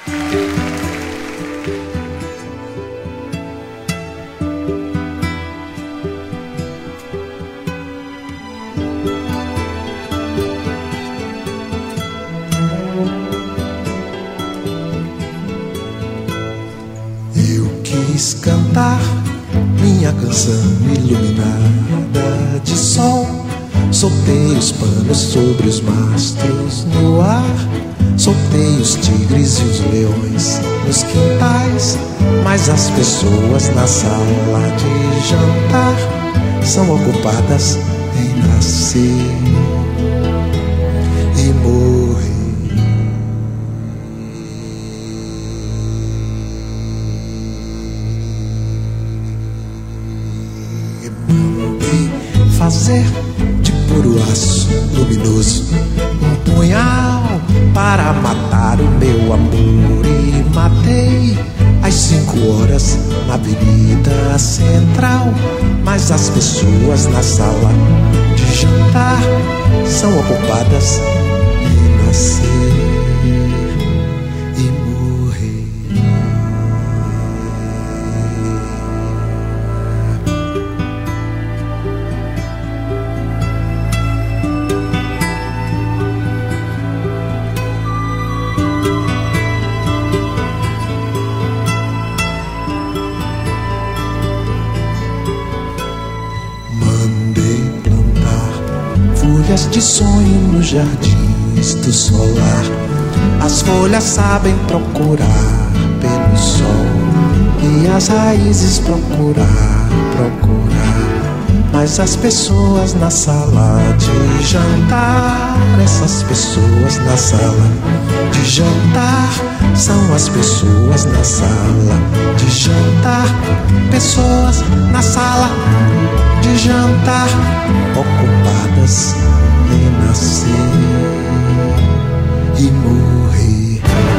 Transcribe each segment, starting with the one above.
Quis cantar minha canção iluminada de sol. Soltei os panos sobre os mastros no ar. Soltei os tigres e os leões nos quintais. Mas as pessoas na sala de jantar são ocupadas em nascer e morrer. Fazer de puro aço luminoso um punhal para matar o meu amor. E matei às 5 horas na Avenida Central. Mas as pessoas na sala de jantar são ocupadas em nascer e morrer. Folhas de sonho nos jardins do solar. As folhas sabem procurar pelo sol e as raízes procurar. Mas as pessoas na sala de jantar, essas pessoas na sala de jantar, são as pessoas na sala de jantar. Pessoas na sala de jantar, ocupadas em nascer e morrer.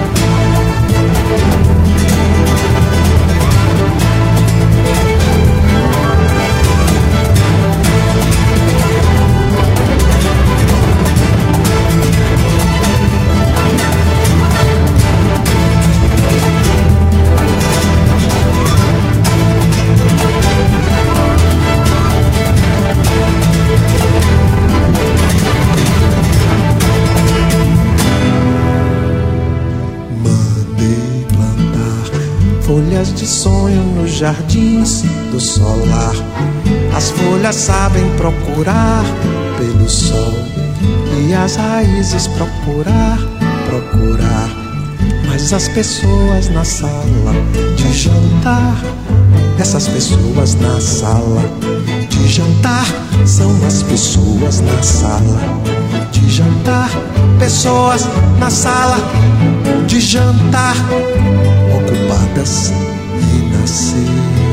Folhas de sonho nos jardins do solar. As folhas sabem procurar pelo sol e as raízes procurar. Mas as pessoas na sala de jantar, essas pessoas na sala de jantar, são as pessoas na sala de jantar. Pessoas na sala de jantar, ocupadas em nascer.